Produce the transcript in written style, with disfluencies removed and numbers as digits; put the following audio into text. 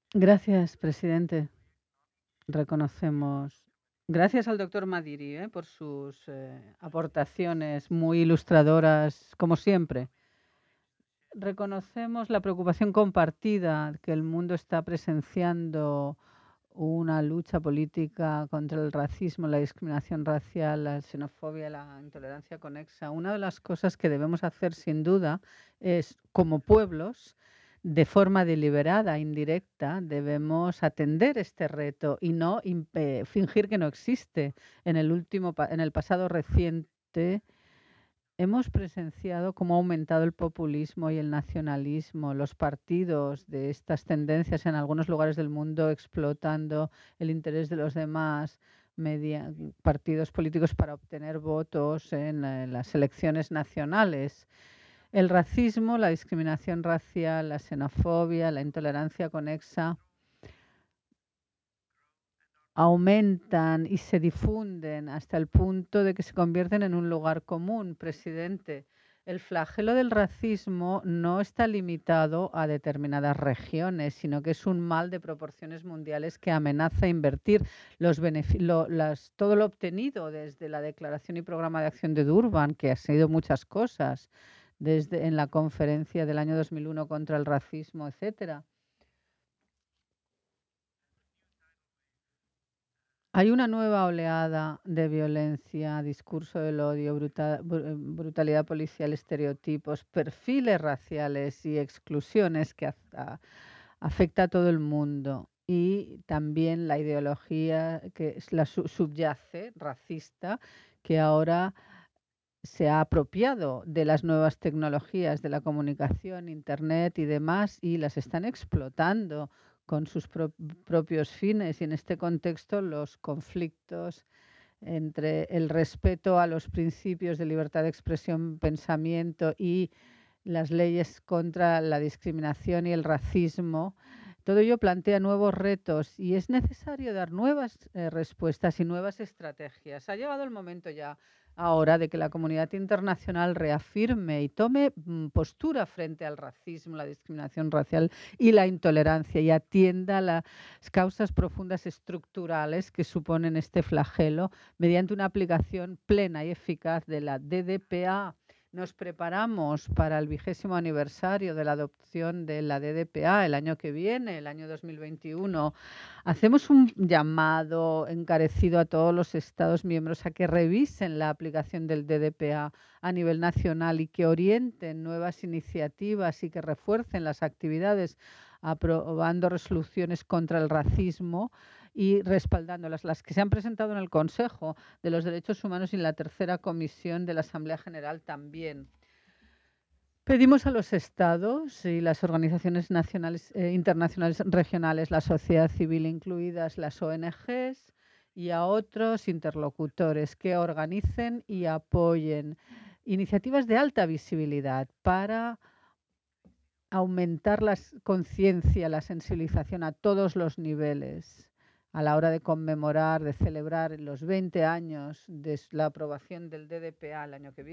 Gracias, presidente. Reconocemos. Gracias al doctor Madiri, por sus aportaciones muy ilustradoras, como siempre. Reconocemos la preocupación compartida que el mundo está presenciando una lucha política contra el racismo, la discriminación racial, la xenofobia, la intolerancia conexa. Una de las cosas que debemos hacer, sin duda, es, como pueblos, de forma deliberada, indirecta, debemos atender este reto y no fingir que no existe. En el pasado reciente, hemos presenciado cómo ha aumentado el populismo y el nacionalismo, los partidos de estas tendencias en algunos lugares del mundo explotando el interés de los demás partidos políticos para obtener votos en las elecciones nacionales. El racismo, la discriminación racial, la xenofobia, la intolerancia conexa aumentan y se difunden hasta el punto de que se convierten en un lugar común, presidente. El flagelo del racismo no está limitado a determinadas regiones, sino que es un mal de proporciones mundiales que amenaza invertir todo lo obtenido desde la Declaración y Programa de Acción de Durban, que ha sido muchas cosas, desde en la conferencia del año 2001 contra el racismo, etcétera. Hay una nueva oleada de violencia, discurso del odio, brutalidad policial, estereotipos, perfiles raciales y exclusiones que afecta a todo el mundo. Y también la ideología que subyace, racista, que ahora se ha apropiado de las nuevas tecnologías de la comunicación, Internet y demás, y las están explotando con sus propios fines. Y en este contexto, los conflictos entre el respeto a los principios de libertad de expresión, pensamiento y las leyes contra la discriminación y el racismo, todo ello plantea nuevos retos y es necesario dar nuevas respuestas y nuevas estrategias. Ha llegado el momento ya ahora de que la comunidad internacional reafirme y tome postura frente al racismo, la discriminación racial y la intolerancia y atienda las causas profundas estructurales que suponen este flagelo mediante una aplicación plena y eficaz de la DDPA. Nos preparamos para el 20º aniversario de la adopción de la DDPA el año que viene, el año 2021. Hacemos un llamado encarecido a todos los Estados miembros a que revisen la aplicación del DDPA a nivel nacional y que orienten nuevas iniciativas y que refuercen las actividades aprobando resoluciones contra el racismo y respaldándolas, las que se han presentado en el Consejo de los Derechos Humanos y en la tercera comisión de la Asamblea General también. Pedimos a los Estados y las organizaciones nacionales, internacionales, regionales, la sociedad civil, incluidas las ONGs, y a otros interlocutores que organicen y apoyen iniciativas de alta visibilidad para aumentar la conciencia, la sensibilización a todos los niveles a la hora de conmemorar, de celebrar los 20 años de la aprobación del DDPA el año que viene.